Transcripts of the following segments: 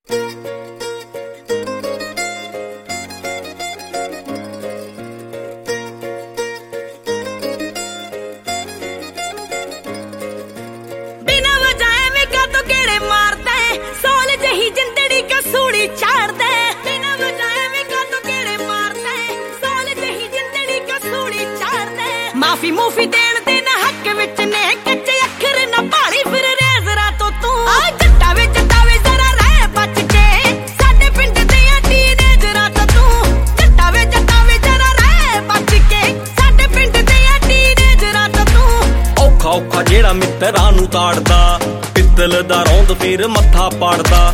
ਮਾਫੀ ਮੂਫੀ ਦੇਣ ਦੇ ਨਾ ਹੱਕ ਵਿੱਚ ਨੇ ਕੱਚੇ ਅੱਖਰ ਨਾ ਭਾਲੀ ਫਿਰ ਰੇਜ਼ਰਾ ਤੋਂ ਤੂੰ ਆ ਜੱਟਾ ਵੇ ਜ਼ਰਾ ਰਹਿ ਬਚ ਕੇ ਸਾਡੇ ਪਿੰਡ ਦੇ ਟੀਨੇਜਰਾਂ ਤੋਂ ਤੂੰ ਜੱਟਾ ਵੇ ਜ਼ਰਾ ਰਹਿ ਬਚ ਕੇ ਸਾਡੇ ਪਿੰਡ ਦੇ ਟੀਨੇਜਰਾਂ ਤੋਂ ਤੂੰ ਔਖਾ ਔਖਾ ਜਿਹੜਾ ਮਿੱਤਰਾਂ ਨੂੰ ਤਾੜਦਾ ਪਿੱਤਲ ਦਾ ਰੌਂਦ ਫਿਰ ਮੱਥਾ ਪਾੜਦਾ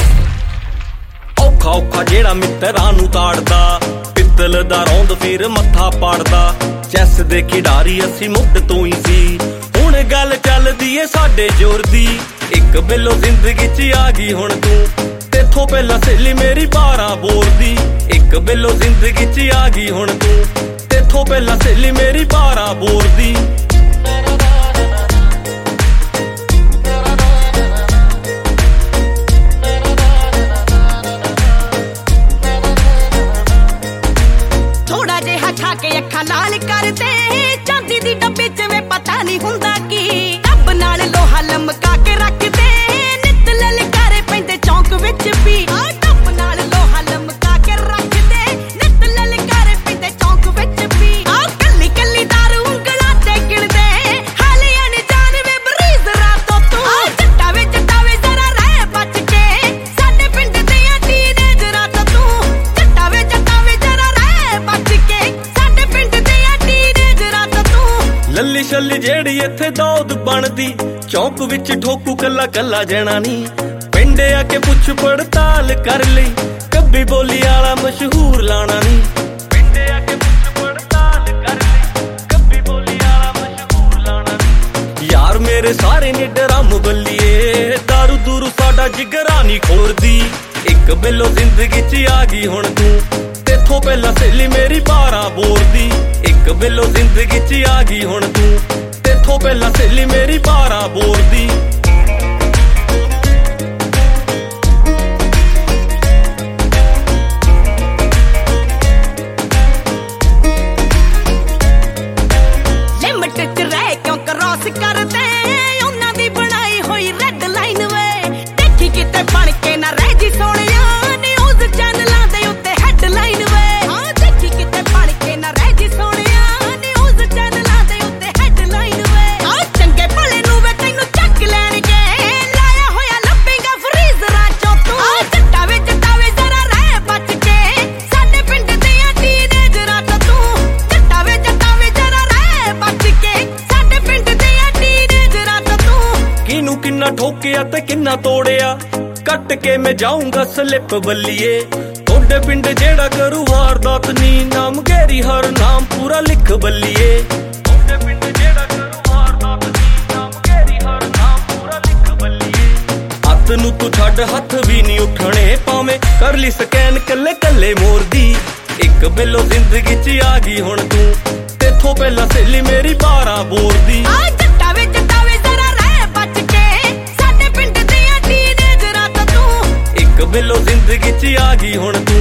ਔਖਾ ਔਖਾ ਜਿਹੜਾ ਮਿੱਤਰਾਂ ਨੂੰ ਤਾੜਦਾ ਪਿੱਤਲ ਦਾ ਰੌਂਦ ਫਿਰ ਮੱਥਾ ਪਾੜਦਾ ਚੈਸ ਦੇ ਖਿਡਾਰੀ ਅਸੀਂ ਮੁੱਢ ਤੋਂ ਹੀ ਸੀ ਹੁਣ ਗੱਲ ਚੱਲਦੀ ਏ ਸਾਡੇ ਜ਼ੋਰ ਦੀ ਇੱਕ ਬਿੱਲੋ ਜ਼ਿੰਦਗੀ 'ਚ ਆ ਗਈ ਹੁਣ ਤੂੰ ਤੇਥੋਂ ਪਹਿਲਾਂ ਸਹੇਲੀ ਮੇਰੀ 12 ਬੋਰ ਦੀ ਇੱਕ ਬਿੱਲੋ ਜ਼ਿੰਦਗੀ 'ਚ ਆ ਗਈ ਹੁਣ ਤੂੰ ਤੇਥੋਂ ਪਹਿਲਾਂ ਸਹੇਲੀ ਮੇਰੀ 12 ਬੋਰ ਦੀ ਥੋੜਾ ਜਿਹਾ ਖਾ ਕੇ ਅੱਖਾਂ ਲਾਲ ਕਰਦੇ ਚਾਂਦੀ ਦੀ ਡੱਬੇ 'ਚ ਵੇ ਪਤਾ ਨਹੀਂ ਹੁੰਦਾ ਕੀ ਰੱਬ ਨਾਲ ਲੋਹਾ ਲਮਕਾ ਕੇ ਰੱਖਦੇ ਨਿੱਤ ਲਲਕਾਰੇ ਪੈਂਦੇ ਚੌਂਕ ਵਿੱਚ ਵੀ ਰੱਬ ਨਾਲ ਲੋਹਾ ਲਮਕਾ ਕੇ ਰੱਖਦੇ ਨਿੱਤ ਲਲਕਾਰੇ ਪੈਂਦੇ ਚੌਂਕ ਵਿੱਚ ਵੀ ਕੱਲੀ ਕੱਲੀ ਦਾਰੂ ਉਂਗਲਾਂ ਤੇ ਗਿਣਦੇ ਹਾਲੇ ਅਣਜਾਣ ਵੇ ਬਰੀਜ਼ ਰਾਤੋਂ ਤੂੰ ਜੱਟਾ ਵੇ ਜ਼ਰਾ ਰਹਿ ਬਚ ਕੇ ਸਾਡੇ ਪਿੰਡ ਦੇ ਟੀਨੇਜਰਾਂ ਤੋਂ ਤੂੰ ਜੱਟਾ ਵੇ ਜ਼ਰਾ ਰਹਿ ਬਚ ਕੇ ਸਾਡੇ ਪਿੰਡ ਦੇ ਟੀਨੇਜਰਾਂ ਤੋਂ ਤੂੰ ਲੱਲੀ ਛੱਲੀ ਜਿਹੜੀ ਇੱਥੇ ਦੌਦ ਬਣਦੀ ਚੌਂਕ ਵਿੱਚ ਠੋਕੂ ਕੱਲਾ ਕੱਲਾ ਜਣਾ ਨੀ ਪਿੰਡ ਆ ਕੇ ਪੁੱਛ ਪੜਤਾਲ ਕਰ ਲਈ ਕੱਬੀ ਬੋਲੀ ਵਾਲਾ ਮਸ਼ਹੂਰ ਲਾਣਾ ਨੀ ਪਿੰਡ ਆ ਕੇ ਪੁੱਛ ਪੜਤਾਲ ਕਰ ਲਈ ਕੱਬੀ ਬੋਲੀ ਵਾਲਾ ਮਸ਼ਹੂਰ ਲਾਣਾ ਨੀ ਯਾਰ ਮੇਰੇ ਸਾਰੇ ਨੇ ਡਰਮ ਬੱਲੀਏ ਦਾਰੂ ਦੂਰੂ ਸਾਡਾ ਜਿਗਰਾ ਨੀ ਖੋਰਦੀ ਇੱਕ ਬਿੱਲੋ ਜ਼ਿੰਦਗੀ 'ਚ ਆ ਗਈ ਹੁਣ ਤੂੰ ਤੇਥੋਂ ਪਹਿਲਾਂ ਸਹੇਲੀ ਮੇਰੀ 12 ਬੋਰ ਦੀ ਇੱਕ ਬਿੱਲੋ ਜ਼ਿੰਦਗੀ 'ਚ ਆ ਗਈ ਹੁਣ ਤੂੰ ਤੇਥੋਂ ਪਹਿਲਾਂ ਸਹੇਲੀ ਮੇਰੀ 12 ਬੋਰ ਦੀ ਲਿਮਟ 'ਚ ਰਹਿ ਕਿਉਂ ਕ੍ਰਾਸ ਕਰਦੇ ਉਹਨਾਂ ਦੀ ਬਣਾਈ ਹੋਈ ਰੈੱਡ ਲਾਈਨ ਵੇ ਦੇਖੀ ਕਿਤੇ ਬਣ ਕੇ ਨਾ ਰਹਿ ਜੀ ਸੋਹਣਿਆ ਨਿਊਜ਼ ਚੈਨਲਾਂ ਦੇ ਉੱਤੇ ਹੈਡਲਾਈਨ ਵੇ ਦੇਖੀ ਕਿਤੇ ਬਣ ਕੇ ਨਾ ਰਹਿ ਜੀ ਸੋਹਣਿਆ ਨਿਊਜ਼ ਚੈਨਲਾਂ ਦੇ ਉੱਤੇ ਹੈਡਲਾਈਨ ਵੇ ਚੰਗੇ ਭਲੇ ਨੂੰ ਵੇ ਤੈਨੂੰ ਚੱਕ ਲੈਣਗੇ ਲਾਇਆ ਹੋਇਆ ਲੱਭੇਗਾ ਫਰੀਜ਼ਰਾਂ 'ਚੋਂ ਤੂੰ ਜੱਟਾ ਵੇ ਜ਼ਰਾ ਰਹਿ ਬਚ ਕੇ ਸਾਡੇ ਪਿੰਡ ਦੇ ਟੀਨੇਜਰਾਂ ਤੋਂ ਤੂੰ ਜੱਟਾ ਵੇ ਜ਼ਰਾ ਰਹਿ ਬਚ ਕੇ ਸਾਡੇ ਪਿੰਡ ਦੇ ਟੀਨੇਜਰਾਂ ਤੋਂ ਤੂੰ ਕਿਨੂੰ ਕਿੰਨਾ ਠੋਕਿਆ ਤੇ ਕਿੰਨਾ ਤੋੜਿਆ ਕੱਟ ਕੇ ਮੈਂ ਜਾਊਂਗਾ ਸਲਿੱਪ ਬੱਲੀਏ ਤੁਹਾਡੇ ਪਿੰਡ ਜਿਹੜਾ ਕਰੂ ਵਾਰਦਾਤ ਨੀ ਨਾਮ ਗੈਰੀ ਹਰ ਨਾਮ ਪੂਰਾ ਲਿਖ ਬੱਲੀਏ ਤੁਹਾਡੇ ਪਿੰਡ ਜਿਹੜਾ ਕਰੂ ਵਾਰਦਾਤ ਨੀ ਨਾਮ ਗੈਰੀ ਹਰ ਨਾਮ ਪੂਰਾ ਲਿਖ ਬੱਲੀਏ ਹੱਥ ਨੂੰ ਤੂੰ ਛੱਡ ਹੱਥ ਵੀ ਨਹੀਂ ਉੱਠਣੇ ਪਾਵੇਂ ਕਰ ਲਈ ਸਕੈਨ ਕੱਲੇ ਕੱਲੇ ਮੋਰਦੀ ਇੱਕ ਬਿੱਲੋ ਜ਼ਿੰਦਗੀ 'ਚ ਆ ਗਈ ਹੁਣ ਤੂੰ ਤੇਥੋਂ ਪਹਿਲਾਂ ਸਹੇਲੀ ਮੇਰੀ 12 ਬੋਰ ਦੀ ਜੱਟਾ ਵੇ ਜ਼ਰਾ ਰਹਿ ਬਚ ਕੇ ਸਾਡੇ ਪਿੰਡ ਦੇ ਟੀਨੇਜਰਾਂ ਤੋਂ ਤੂੰ ਇੱਕ ਬਿੱਲੋ ਜ਼ਿੰਦਗੀ 'ਚ ਆ ਗਈ ਹੁਣ ਤੂੰ